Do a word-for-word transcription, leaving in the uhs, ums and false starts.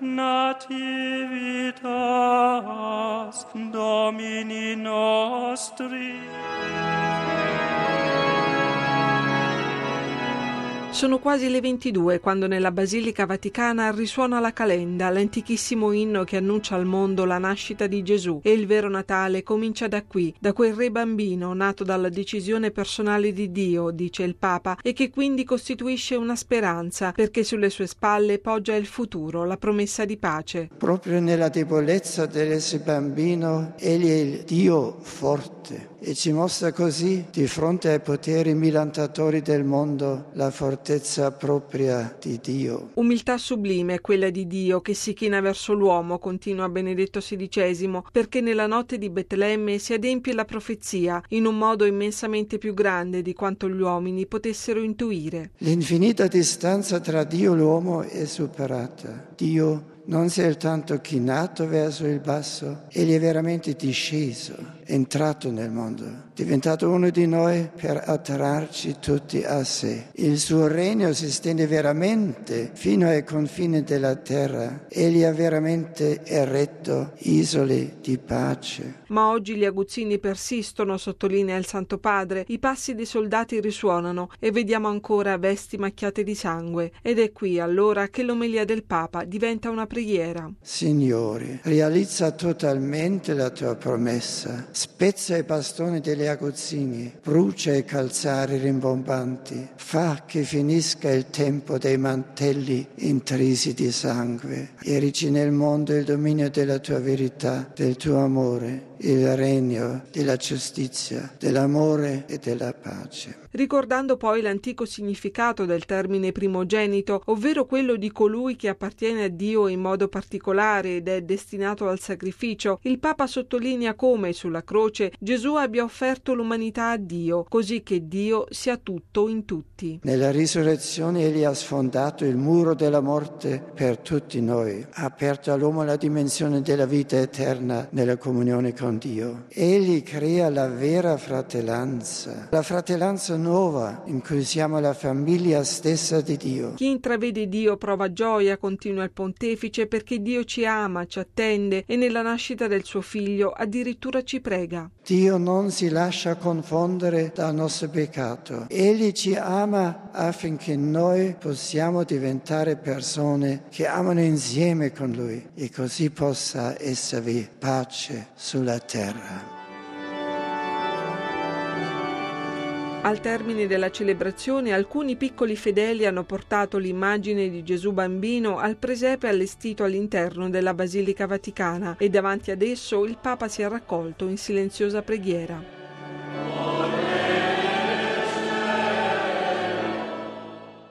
nativitas Domini nostri. Sono quasi le ventidue quando nella Basilica Vaticana risuona la calenda, l'antichissimo inno che annuncia al mondo la nascita di Gesù, e il vero Natale comincia da qui, da quel re bambino nato dalla decisione personale di Dio, dice il Papa, e che quindi costituisce una speranza, perché sulle sue spalle poggia il futuro, la promessa di pace. Proprio nella debolezza dell'essere bambino, egli è il Dio forte. E ci mostra così, di fronte ai poteri milantatori del mondo, la fortezza propria di Dio. Umiltà sublime quella di Dio che si china verso l'uomo, continua Benedetto sedicesimo, perché nella notte di Betlemme si adempie la profezia in un modo immensamente più grande di quanto gli uomini potessero intuire. L'infinita distanza tra Dio e l'uomo è superata. Dio non si è soltanto chinato verso il basso, egli è veramente disceso, entrato nel mondo, diventato uno di noi per attrarci tutti a sé. Il suo regno si estende veramente fino ai confini della terra. Egli ha veramente eretto isole di pace. Ma oggi gli aguzzini persistono, sottolinea il Santo Padre, i passi dei soldati risuonano e vediamo ancora vesti macchiate di sangue. Ed è qui allora che l'omelia del Papa diventa una preghiera. Signore, realizza totalmente la tua promessa, spezza i bastoni degli aguzzini, brucia i calzari rimbombanti, fa che finisca il tempo dei mantelli intrisi di sangue, erici nel mondo il dominio della tua verità, del tuo amore, il regno della giustizia, dell'amore e della pace. Ricordando poi l'antico significato del termine primogenito, ovvero quello di colui che appartiene a Dio in modo particolare ed è destinato al sacrificio, il Papa sottolinea come sulla croce Gesù abbia offerto l'umanità a Dio, così che Dio sia tutto in tutti. Nella risurrezione egli ha sfondato il muro della morte per tutti noi, ha aperto all'uomo la dimensione della vita eterna nella comunione con Dio. Egli crea la vera fratellanza, la fratellanza nuova in cui siamo la famiglia stessa di Dio. Chi intravede Dio prova gioia, continua il Pontefice, perché Dio ci ama, ci attende e nella nascita del suo Figlio addirittura ci prega. Dio non si lascia confondere dal nostro peccato. Egli ci ama affinché noi possiamo diventare persone che amano insieme con Lui e così possa esservi pace sulla terra. Al termine della celebrazione alcuni piccoli fedeli hanno portato l'immagine di Gesù bambino al presepe allestito all'interno della Basilica Vaticana e davanti ad esso il Papa si è raccolto in silenziosa preghiera.